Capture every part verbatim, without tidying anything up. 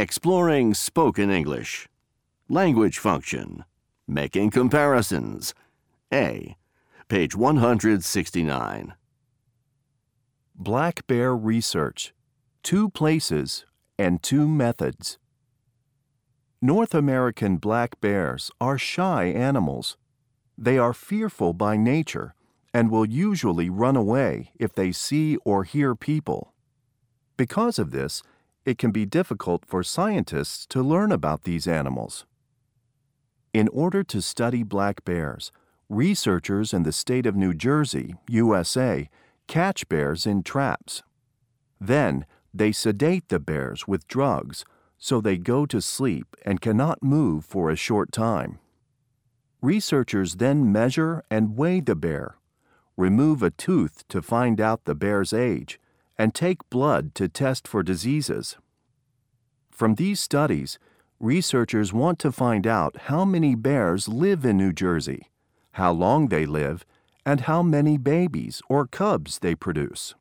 Exploring spoken English. Language function. Making comparisons. A. Page one hundred sixty-nine. Black bear research. Two places and two methods. North American black bears are shy animals. They are fearful by nature and will usually run away if they see or hear people. Because of this, it can be difficult for scientists to learn about these animals. In order to study black bears, researchers in the state of New Jersey, U S A, catch bears in traps. Then, they sedate the bears with drugs so they go to sleep and cannot move for a short time. Researchers then measure and weigh the bear, remove a tooth to find out the bear's age, and take blood to test for diseases. From these studies, researchers want to find out how many bears live in New Jersey, how long they live, and how many babies or cubs they produce.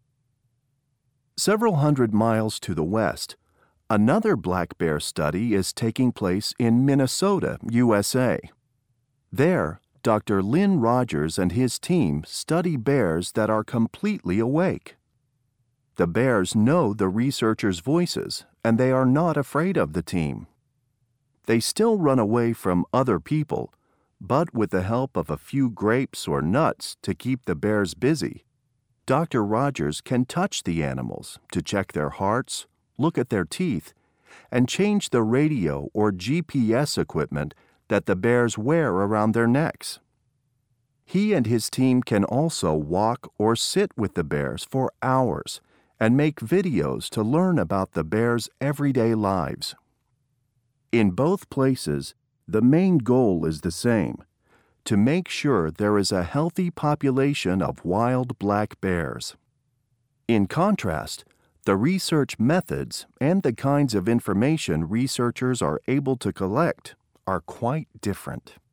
Several hundred miles to the west, another black bear study is taking place in Minnesota, U S A. There, Doctor Lynn Rogers and his team study bears that are completely awake. The bears know the researchers' voices, and they are not afraid of the team. They still run away from other people, but with the help of a few grapes or nuts to keep the bears busy, Doctor Rogers can touch the animals to check their hearts, look at their teeth, and change the radio or G P S equipment that the bears wear around their necks. He and his team can also walk or sit with the bears for hours and make videos to learn about the bears' everyday lives. In both places, the main goal is the same: to make sure there is a healthy population of wild black bears. In contrast, the research methods and the kinds of information researchers are able to collect are quite different.